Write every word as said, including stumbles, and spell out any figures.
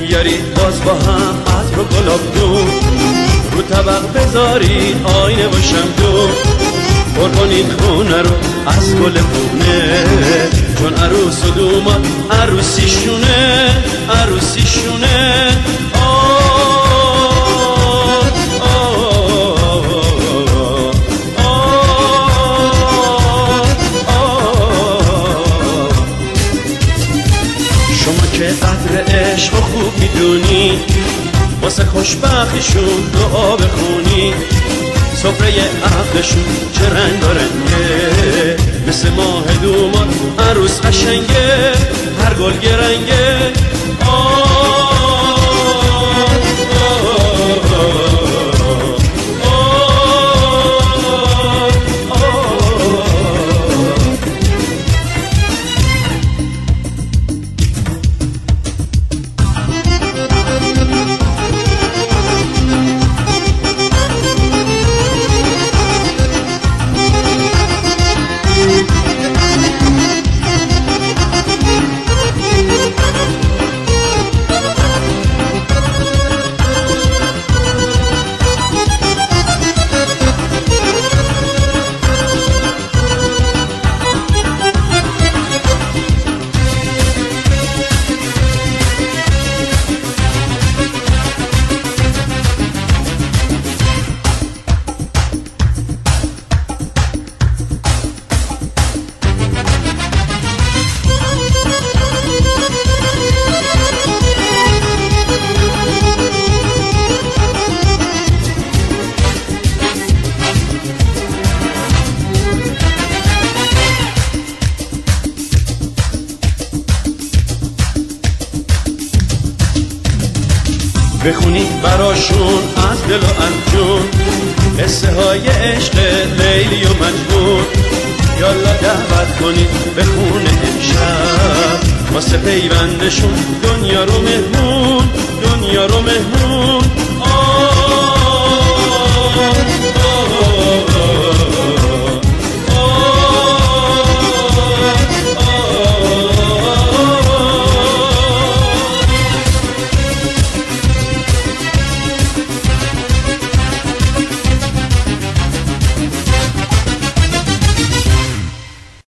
بیارید باز با هم عطر و گلابدون، رو طبق بذارید آینه و شمدون، پر کنید خونه رو از گل خونه، چون عروس و دومان عروسیشونه عروسیشونه. شما که قدر عشق و خوب میدونی، واسه خوشبختیشون دعا بخونی، سفره عقدشون چه رنگ رنگه، مثل ماه دومان عروس قشنگه، هر گل گرنگه. بخونید براشون از دل و از جون، قصه های عشق لیلی و مجنون، یالا دعوت کنید به خونه امشب، واسه پیوندشون دنیا رو مهمون دنیا رو مهمون.